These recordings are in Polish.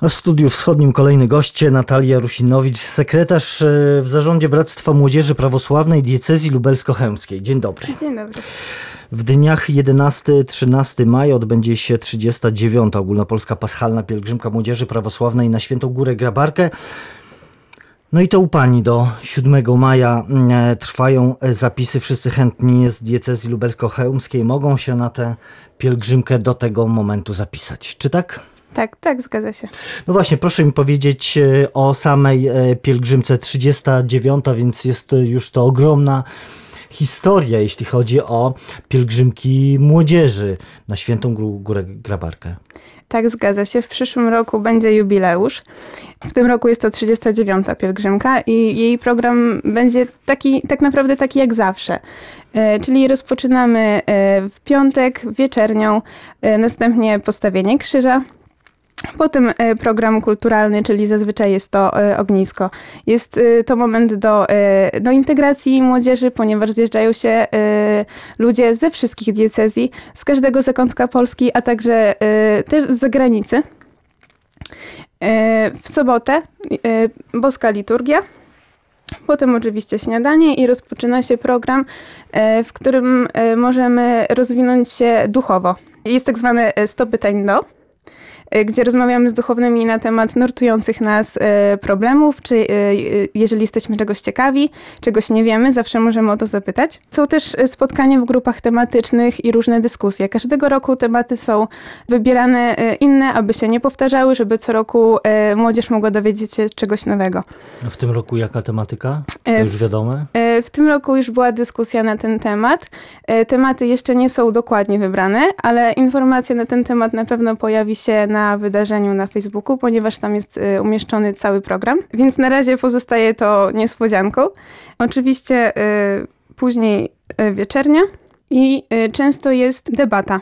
W studiu wschodnim kolejny goście, Natalia Rusinowicz, sekretarz w zarządzie Bractwa Młodzieży Prawosławnej Diecezji Lubelsko-Chełmskiej. Dzień dobry. Dzień dobry. W dniach 11-13 maja odbędzie się 39. Ogólnopolska Paschalna Pielgrzymka Młodzieży Prawosławnej na Świętą Górę Grabarkę. No i to u Pani do 7 maja trwają zapisy. Wszyscy chętni z Diecezji Lubelsko-Chełmskiej mogą się na tę pielgrzymkę do tego momentu zapisać. Czy tak? Tak, zgadza się. No właśnie, proszę mi powiedzieć o samej pielgrzymce 39, więc jest już to ogromna historia, jeśli chodzi o pielgrzymki młodzieży na Świętą Górę Grabarkę. Tak, zgadza się. W przyszłym roku będzie jubileusz. W tym roku jest to 39. pielgrzymka i jej program będzie tak naprawdę taki jak zawsze. Czyli rozpoczynamy w piątek wieczernią, następnie postawienie krzyża. Potem program kulturalny, czyli zazwyczaj jest to ognisko. Jest to moment do integracji młodzieży, ponieważ zjeżdżają się ludzie ze wszystkich diecezji, z każdego zakątka Polski, a także też z zagranicy. W sobotę boska liturgia. Potem oczywiście śniadanie i rozpoczyna się program, w którym możemy rozwinąć się duchowo. Jest tak zwane 100 pytań gdzie rozmawiamy z duchownymi na temat nurtujących nas problemów, czy jeżeli jesteśmy czegoś ciekawi, czegoś nie wiemy, zawsze możemy o to zapytać. Są też spotkania w grupach tematycznych i różne dyskusje. Każdego roku tematy są wybierane inne, aby się nie powtarzały, żeby co roku młodzież mogła dowiedzieć się czegoś nowego. A w tym roku jaka tematyka? To już wiadome? W tym roku już była dyskusja na ten temat. Tematy jeszcze nie są dokładnie wybrane, ale informacja na ten temat na pewno pojawi się na wydarzeniu na Facebooku, ponieważ tam jest umieszczony cały program, więc na razie pozostaje to niespodzianką. Oczywiście później wieczernia i często jest debata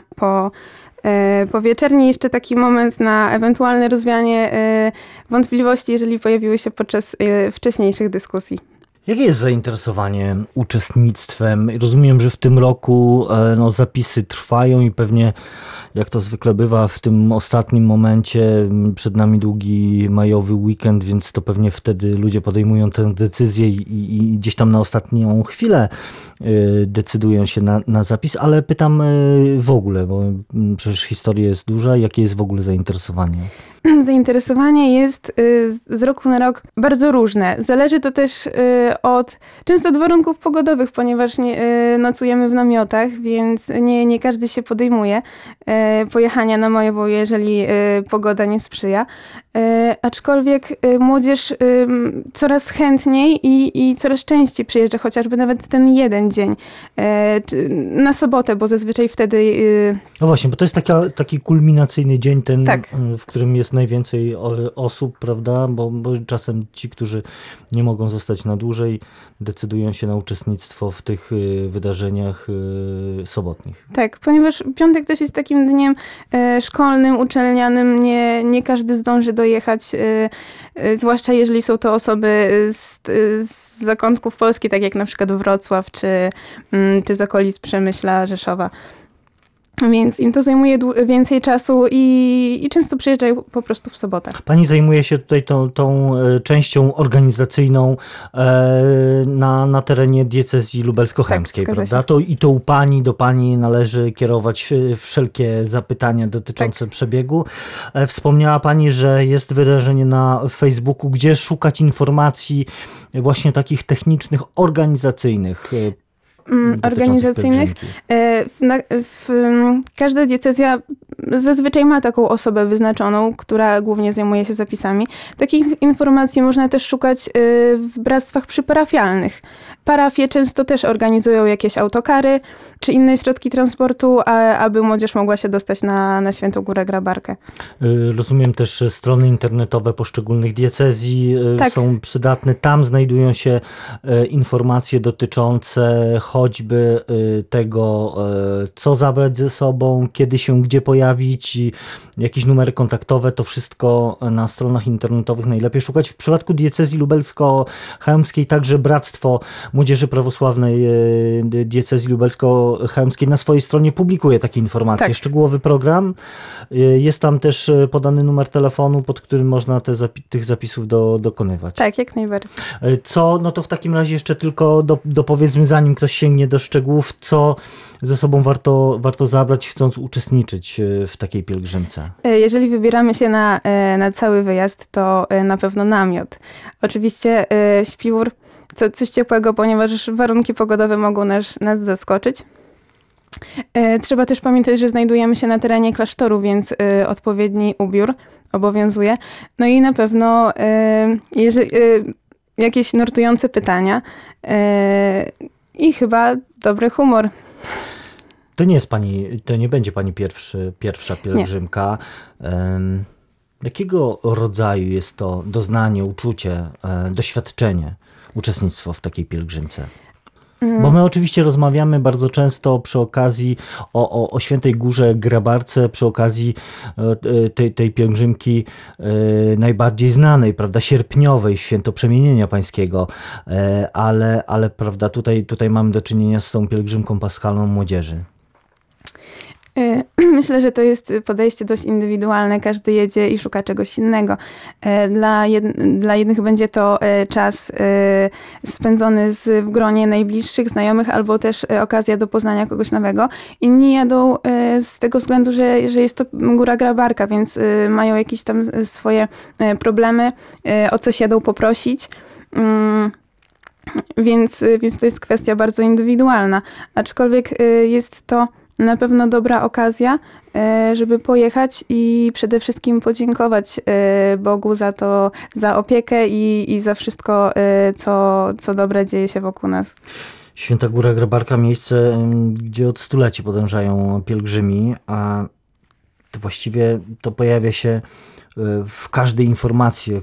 po wieczerni, jeszcze taki moment na ewentualne rozwianie wątpliwości, jeżeli pojawiły się podczas wcześniejszych dyskusji. Jakie jest zainteresowanie uczestnictwem? Rozumiem, że w tym roku zapisy trwają i pewnie, jak to zwykle bywa w tym ostatnim momencie, przed nami długi majowy weekend, więc to pewnie wtedy ludzie podejmują tę decyzję i gdzieś tam na ostatnią chwilę decydują się na zapis, ale pytam w ogóle, bo przecież historia jest duża, jakie jest w ogóle zainteresowanie? Zainteresowanie jest z roku na rok bardzo różne. Zależy to też często od warunków pogodowych, ponieważ nocujemy w namiotach, więc nie każdy się podejmuje pojechania na majową, jeżeli pogoda nie sprzyja. Aczkolwiek młodzież coraz chętniej i coraz częściej przyjeżdża, chociażby nawet ten jeden dzień na sobotę, bo zazwyczaj wtedy... No właśnie, bo to jest taki kulminacyjny dzień, tak, w którym jest najwięcej osób, prawda? Bo czasem ci, którzy nie mogą zostać na dłużej, decydują się na uczestnictwo w tych wydarzeniach sobotnich. Tak, ponieważ piątek też jest takim dniem szkolnym, uczelnianym, nie każdy zdąży dojechać, zwłaszcza jeżeli są to osoby z zakątków Polski, tak jak na przykład Wrocław czy z okolic Przemyśla, Rzeszowa. Więc im to zajmuje więcej czasu i często przyjeżdżają po prostu w sobotę. Pani zajmuje się tutaj tą częścią organizacyjną na terenie diecezji lubelsko-chełmskiej, tak, prawda? Do pani należy kierować wszelkie zapytania dotyczące przebiegu. Wspomniała pani, że jest wydarzenie na Facebooku, gdzie szukać informacji właśnie takich technicznych, organizacyjnych. Każda diecezja zazwyczaj ma taką osobę wyznaczoną, która głównie zajmuje się zapisami. Takich informacji można też szukać w bractwach przyparafialnych. Parafie często też organizują jakieś autokary czy inne środki transportu, aby młodzież mogła się dostać na Świętą Górę Grabarkę. Rozumiem też strony internetowe poszczególnych diecezji są przydatne. Tam znajdują się informacje dotyczące choćby tego, co zabrać ze sobą, kiedy się gdzie pojawić, i jakieś numery kontaktowe, to wszystko na stronach internetowych najlepiej szukać. W przypadku diecezji lubelsko-chełmskiej także Bractwo Młodzieży Prawosławnej diecezji lubelsko-chełmskiej na swojej stronie publikuje takie informacje. Tak. Szczegółowy program. Jest tam też podany numer telefonu, pod którym można tych zapisów dokonywać. Tak, jak najbardziej. No to w takim razie jeszcze tylko dopowiedzmy, zanim ktoś sięgnie do szczegółów, co ze sobą warto zabrać, chcąc uczestniczyć w takiej pielgrzymce. Jeżeli wybieramy się na cały wyjazd, to na pewno namiot. Oczywiście śpiwór, coś ciepłego, ponieważ warunki pogodowe mogą nas zaskoczyć. Trzeba też pamiętać, że znajdujemy się na terenie klasztoru, więc odpowiedni ubiór obowiązuje. No i na pewno jakieś nurtujące pytania i chyba dobry humor. To nie będzie pani pierwsza pielgrzymka. Jakiego rodzaju jest to doznanie, uczucie, doświadczenie, uczestnictwo w takiej pielgrzymce? Bo my oczywiście rozmawiamy bardzo często przy okazji o Świętej Górze Grabarce, przy okazji tej pielgrzymki najbardziej znanej, prawda, sierpniowej, Święto Przemienienia Pańskiego, ale prawda, tutaj mamy do czynienia z tą pielgrzymką paschalną młodzieży. Myślę, że to jest podejście dość indywidualne. Każdy jedzie i szuka czegoś innego. Dla jednych będzie to czas spędzony w gronie najbliższych, znajomych, albo też okazja do poznania kogoś nowego. Inni jadą z tego względu, że jest to Góra Grabarka, więc mają jakieś tam swoje problemy, o coś jadą poprosić. Więc to jest kwestia bardzo indywidualna. Aczkolwiek jest to na pewno dobra okazja, żeby pojechać i przede wszystkim podziękować Bogu za opiekę i za wszystko, co dobre dzieje się wokół nas. Święta Góra Grabarka, miejsce, gdzie od stuleci podążają pielgrzymi, a właściwie to pojawia się w każdej informacji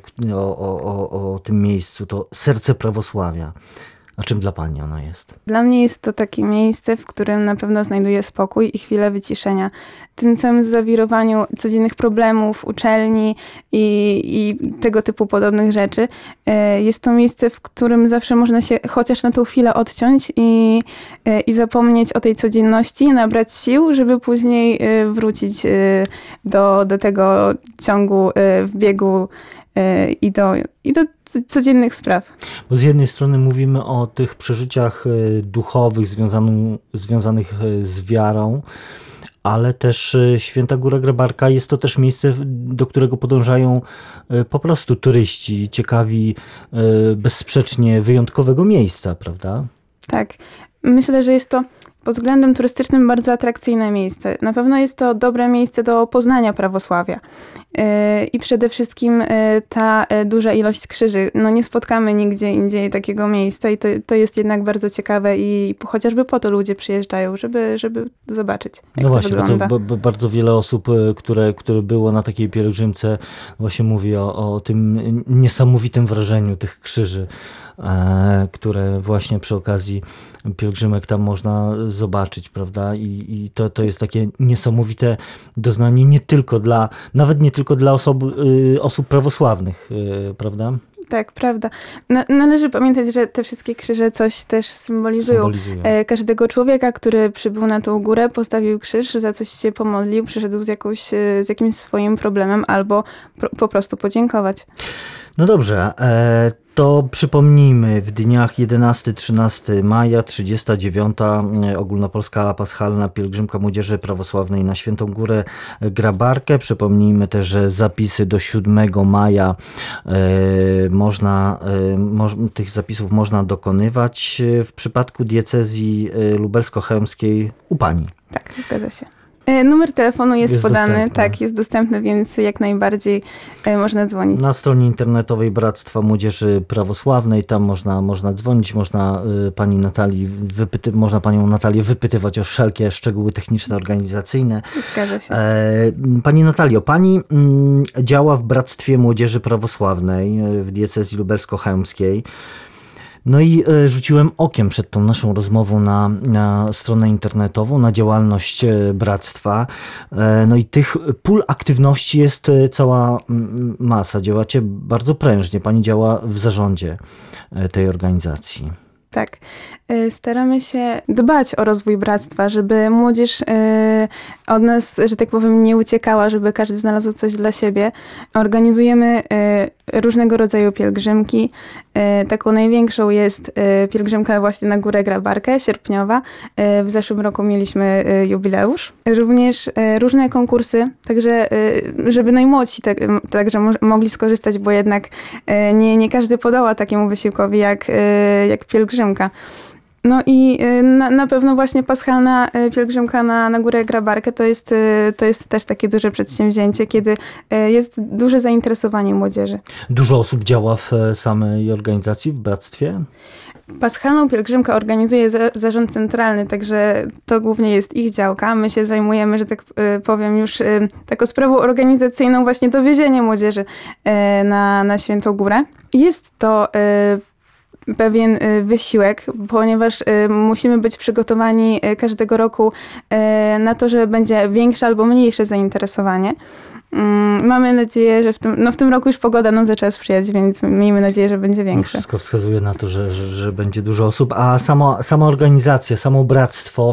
o tym miejscu. To serce prawosławia. A czym dla pani ona jest? Dla mnie jest to takie miejsce, w którym na pewno znajduję spokój i chwilę wyciszenia. W tym całym zawirowaniu codziennych problemów, uczelni i tego typu podobnych rzeczy. Jest to miejsce, w którym zawsze można się chociaż na tą chwilę odciąć i zapomnieć o tej codzienności, nabrać sił, żeby później wrócić do tego ciągu w biegu i do codziennych spraw. Bo z jednej strony mówimy o tych przeżyciach duchowych związanych z wiarą, ale też Święta Góra Grabarka jest to też miejsce, do którego podążają po prostu turyści, ciekawi bezsprzecznie wyjątkowego miejsca, prawda? Tak. Myślę, że jest to pod względem turystycznym bardzo atrakcyjne miejsce. Na pewno jest to dobre miejsce do poznania prawosławia. I przede wszystkim ta duża ilość krzyży. No nie spotkamy nigdzie indziej takiego miejsca i to jest jednak bardzo ciekawe i chociażby po to ludzie przyjeżdżają, żeby zobaczyć, jak no to właśnie, wygląda. Bo bardzo wiele osób, które było na takiej pielgrzymce, właśnie mówi o tym niesamowitym wrażeniu tych krzyży, które właśnie przy okazji pielgrzymek tam można zobaczyć, prawda? I to jest takie niesamowite doznanie nawet nie tylko dla osób prawosławnych, prawda? Tak, prawda. Należy pamiętać, że te wszystkie krzyże coś też symbolizują. Każdego człowieka, który przybył na tą górę, postawił krzyż, za coś się pomodlił, przyszedł z jakimś swoim problemem albo po prostu podziękować. No dobrze, to przypomnijmy, w dniach 11-13 maja, 39. Ogólnopolska Paschalna Pielgrzymka Młodzieży Prawosławnej na Świętą Górę Grabarkę. Przypomnijmy też, że zapisy do 7 maja tych zapisów można dokonywać. W przypadku diecezji lubelsko-chełmskiej u pani. Tak, zgadza się. Numer telefonu jest podany, dostępny. Tak, jest dostępny, więc jak najbardziej można dzwonić. Na stronie internetowej Bractwa Młodzieży Prawosławnej, tam można dzwonić, można panią Natalię wypytywać o wszelkie szczegóły techniczne, organizacyjne. Zgadza się. Pani Natalio, pani działa w Bractwie Młodzieży Prawosławnej w diecezji lubelsko-chełmskiej. No i rzuciłem okiem przed tą naszą rozmową na stronę internetową, na działalność bractwa. No i tych pól aktywności jest cała masa. Działacie bardzo prężnie. Pani działa w zarządzie tej organizacji. Tak. Staramy się dbać o rozwój bractwa, żeby młodzież od nas, że tak powiem, nie uciekała, żeby każdy znalazł coś dla siebie. Organizujemy różnego rodzaju pielgrzymki. Taką największą jest pielgrzymka właśnie na Górę Grabarkę, sierpniowa. W zeszłym roku mieliśmy jubileusz. Również różne konkursy, także żeby najmłodsi także mogli skorzystać, bo jednak nie każdy podoła takiemu wysiłkowi jak pielgrzymka. No i na pewno właśnie paschalna pielgrzymka na Górę Grabarkę to jest też takie duże przedsięwzięcie, kiedy jest duże zainteresowanie młodzieży. Dużo osób działa w samej organizacji, w bractwie? Paschalną pielgrzymkę organizuje Zarząd Centralny, także to głównie jest ich działka. My się zajmujemy, że tak powiem, już taką sprawą organizacyjną, właśnie dowiezienie młodzieży na Świętą Górę. Jest to pewien wysiłek, ponieważ musimy być przygotowani każdego roku na to, że będzie większe albo mniejsze zainteresowanie. Mamy nadzieję, że w tym roku już pogoda nam zaczęła sprzyjać, więc miejmy nadzieję, że będzie większe. Wszystko wskazuje na to, że będzie dużo osób. A sama organizacja, samo bractwo,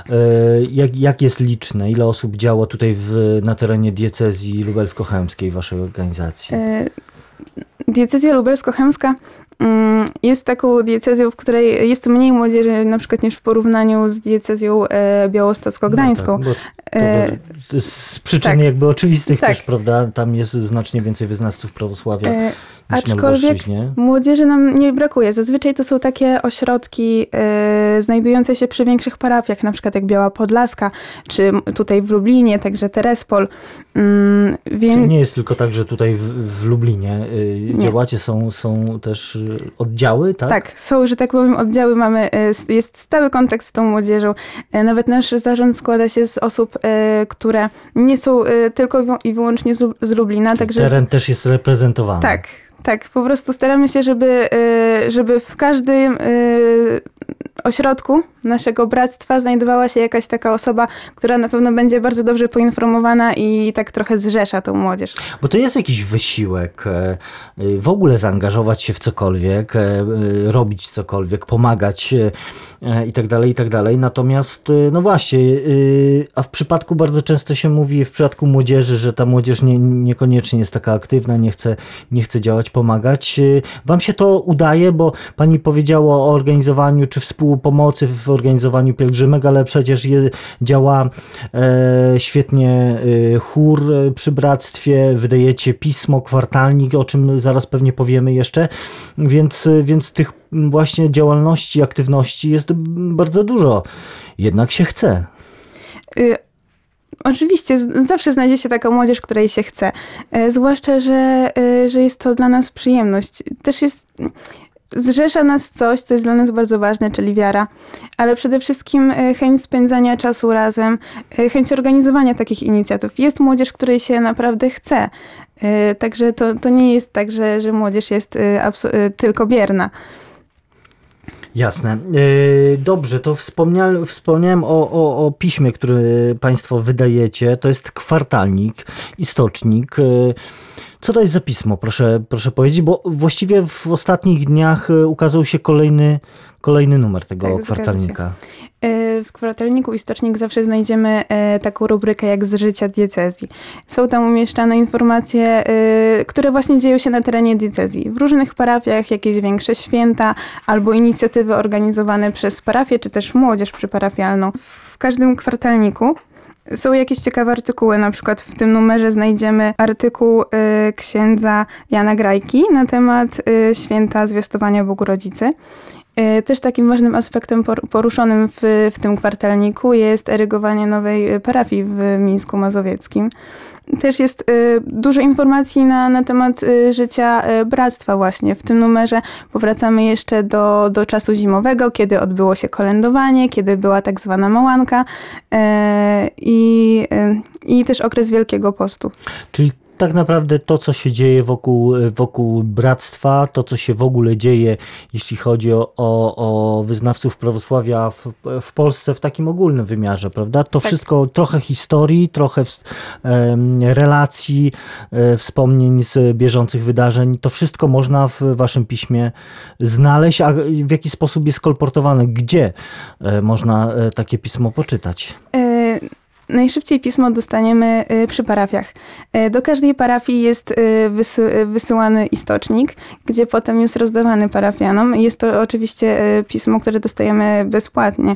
jak jest liczne? Ile osób działa tutaj na terenie diecezji lubelsko-chełmskiej waszej organizacji? Diecezja lubelsko-chełmska jest taką diecezją, w której jest mniej młodzieży na przykład niż w porównaniu z diecezją białostocko-gdańską. No tak, to jest z przyczyn jakby oczywistych też, prawda? Tam jest znacznie więcej wyznawców prawosławia niż na Lubelszczyźnie. Młodzieży nam nie brakuje. Zazwyczaj to są takie ośrodki znajdujące się przy większych parafiach, na przykład jak Biała Podlaska, czy tutaj w Lublinie, także Terespol. Czyli nie jest tylko tak, że tutaj w Lublinie działacie, są też oddziały, tak? Tak, są, że tak powiem, oddziały. Jest stały kontakt z tą młodzieżą. Nawet nasz zarząd składa się z osób, które nie są tylko i wyłącznie z Lublina. Także teren też jest reprezentowany. Tak, po prostu staramy się, żeby w każdym ośrodku naszego bractwa znajdowała się jakaś taka osoba, która na pewno będzie bardzo dobrze poinformowana i tak trochę zrzesza tą młodzież. Bo to jest jakiś wysiłek, w ogóle zaangażować się w cokolwiek, robić cokolwiek, pomagać i tak dalej. Natomiast, no właśnie, a w przypadku bardzo często się mówi, w przypadku młodzieży, że ta młodzież niekoniecznie jest taka aktywna, nie chce działać, pomagać. Wam się to udaje, bo pani powiedziała o organizowaniu czy współpomocy w organizowaniu pielgrzymek, ale przecież działa świetnie chór przy bractwie, wydajecie pismo, kwartalnik, o czym zaraz pewnie powiemy jeszcze, więc tych właśnie działalności, aktywności jest bardzo dużo. Jednak się chce. Oczywiście, zawsze znajdzie się taka młodzież, której się chce. Zwłaszcza, że jest to dla nas przyjemność. Też zrzesza nas coś, co jest dla nas bardzo ważne, czyli wiara, ale przede wszystkim chęć spędzania czasu razem, chęć organizowania takich inicjatyw. Jest młodzież, której się naprawdę chce. Także to nie jest tak, że młodzież jest tylko bierna. Jasne. Dobrze, to wspomniałem o piśmie, które państwo wydajecie. To jest kwartalnik, istocznik. Co to jest za pismo? Proszę powiedzieć, bo właściwie w ostatnich dniach ukazał się kolejny numer tego kwartalnika. W kwartalniku Istocznik zawsze znajdziemy taką rubrykę jak z życia diecezji. Są tam umieszczane informacje, które właśnie dzieją się na terenie diecezji. W różnych parafiach jakieś większe święta albo inicjatywy organizowane przez parafię, czy też młodzież przyparafialną. W każdym kwartalniku są jakieś ciekawe artykuły, na przykład w tym numerze znajdziemy artykuł księdza Jana Grajki na temat święta Zwiastowania Bogu Rodzicy. Też takim ważnym aspektem poruszonym w tym kwartalniku jest erygowanie nowej parafii w Mińsku Mazowieckim. Też jest dużo informacji na temat życia bractwa właśnie. W tym numerze powracamy jeszcze do czasu zimowego, kiedy odbyło się kolędowanie, kiedy była tak zwana małanka i też okres Wielkiego Postu. Czyli tak naprawdę to, co się dzieje wokół bractwa, to, co się w ogóle dzieje, jeśli chodzi o wyznawców prawosławia w Polsce w takim ogólnym wymiarze, prawda? To wszystko, trochę historii, trochę relacji, wspomnień z bieżących wydarzeń, to wszystko można w waszym piśmie znaleźć, a w jaki sposób jest kolportowane? Gdzie można takie pismo poczytać? Najszybciej pismo dostaniemy przy parafiach. Do każdej parafii jest wysyłany istocznik, gdzie potem jest rozdawany parafianom. Jest to oczywiście pismo, które dostajemy bezpłatnie.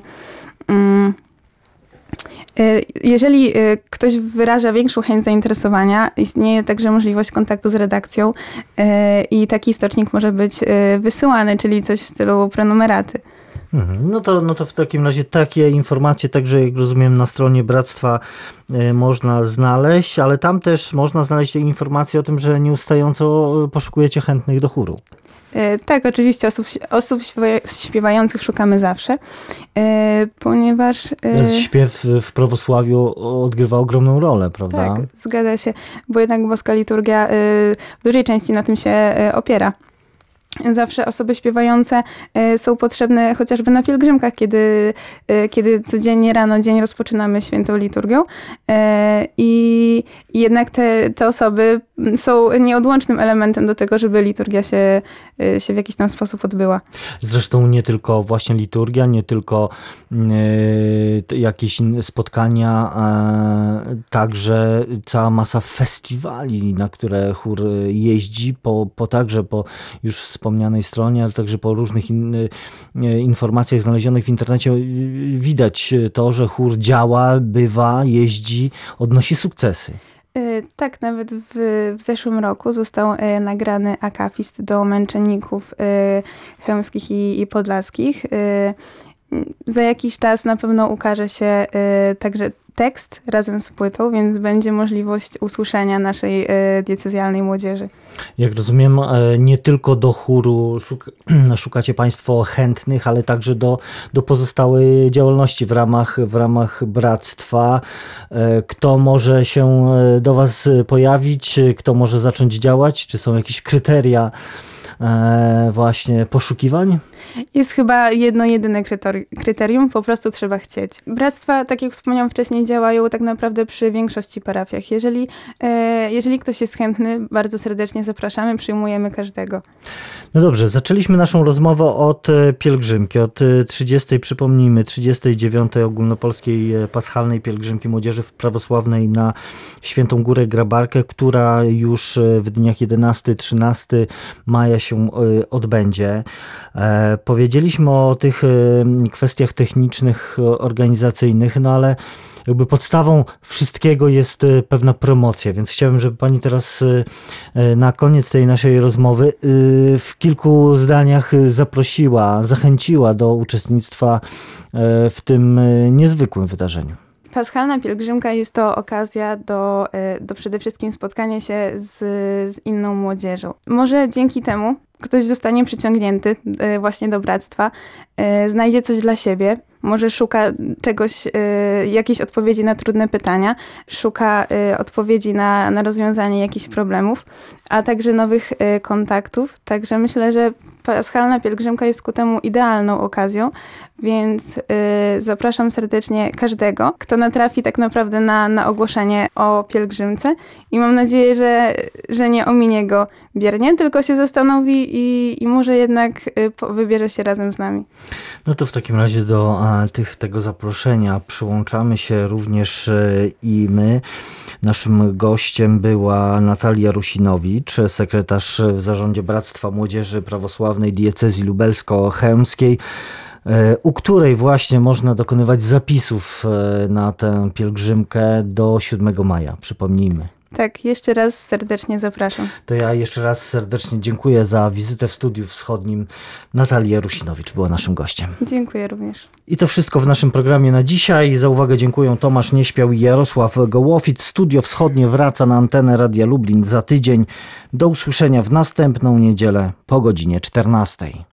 Jeżeli ktoś wyraża większą chęć zainteresowania, istnieje także możliwość kontaktu z redakcją i taki istocznik może być wysyłany, czyli coś w stylu prenumeraty. No to w takim razie takie informacje, także jak rozumiem, na stronie Bractwa można znaleźć, ale tam też można znaleźć informacje o tym, że nieustająco poszukujecie chętnych do chóru. Tak, oczywiście osób śpiewających szukamy zawsze, ponieważ... Śpiew w prawosławiu odgrywa ogromną rolę, prawda? Tak, zgadza się, bo jednak boska liturgia w dużej części na tym się opiera. Zawsze osoby śpiewające są potrzebne chociażby na pielgrzymkach, kiedy codziennie rano dzień rozpoczynamy świętą liturgią. I jednak te osoby są nieodłącznym elementem do tego, żeby liturgia się w jakiś tam sposób odbyła. Zresztą nie tylko właśnie liturgia, nie tylko jakieś spotkania, także cała masa festiwali, na które chór jeździ, także po już wspomnianej stronie, ale także po różnych informacjach znalezionych w internecie widać to, że chór działa, bywa, jeździ, odnosi sukcesy. Tak, nawet w zeszłym roku został nagrany akafist do męczenników chełmskich i podlaskich. Za jakiś czas na pewno ukaże się także tekst razem z płytą, więc będzie możliwość usłyszenia naszej diecezjalnej młodzieży. Jak rozumiem, nie tylko do chóru szukacie Państwo chętnych, ale także do pozostałej działalności w ramach bractwa. Kto może się do Was pojawić? Kto może zacząć działać? Czy są jakieś kryteria właśnie poszukiwań? Jest chyba jedno jedyne kryterium, po prostu trzeba chcieć. Bractwa, tak jak wspomniałam wcześniej, działają tak naprawdę przy większości parafiach. Jeżeli ktoś jest chętny, bardzo serdecznie zapraszamy, przyjmujemy każdego. No dobrze, zaczęliśmy naszą rozmowę od pielgrzymki, od 39. ogólnopolskiej paschalnej pielgrzymki młodzieży prawosławnej na Świętą Górę Grabarkę, która już w dniach 11-13 maja się odbędzie. Powiedzieliśmy o tych kwestiach technicznych, organizacyjnych, no ale jakby podstawą wszystkiego jest pewna promocja, więc chciałbym, żeby Pani teraz na koniec tej naszej rozmowy w kilku zdaniach zachęciła do uczestnictwa w tym niezwykłym wydarzeniu. Paschalna pielgrzymka jest to okazja do przede wszystkim spotkania się z inną młodzieżą. Może dzięki temu ktoś zostanie przyciągnięty właśnie do bractwa, znajdzie coś dla siebie, może szuka czegoś, jakiejś odpowiedzi na trudne pytania, szuka odpowiedzi na rozwiązanie jakichś problemów, a także nowych kontaktów. Także myślę, że paschalna pielgrzymka jest ku temu idealną okazją, więc zapraszam serdecznie każdego, kto natrafi tak naprawdę na ogłoszenie o pielgrzymce i mam nadzieję, że nie ominie go biernie, tylko się zastanowi i może jednak wybierze się razem z nami. No to w takim razie do tego zaproszenia przyłączamy się również i my. Naszym gościem była Natalia Rusinowicz, sekretarz w Zarządzie Bractwa Młodzieży Prawosławnej Diecezji Lubelsko-Chełmskiej, u której właśnie można dokonywać zapisów na tę pielgrzymkę do 7 maja. Przypomnijmy. Tak, jeszcze raz serdecznie zapraszam. To ja jeszcze raz serdecznie dziękuję za wizytę w Studiu Wschodnim. Natalia Rusinowicz była naszym gościem. Dziękuję również. I to wszystko w naszym programie na dzisiaj. Za uwagę dziękuję Tomasz Nieśpiał i Jarosław Gołofit. Studio Wschodnie wraca na antenę Radia Lublin za tydzień. Do usłyszenia w następną niedzielę po godzinie 14.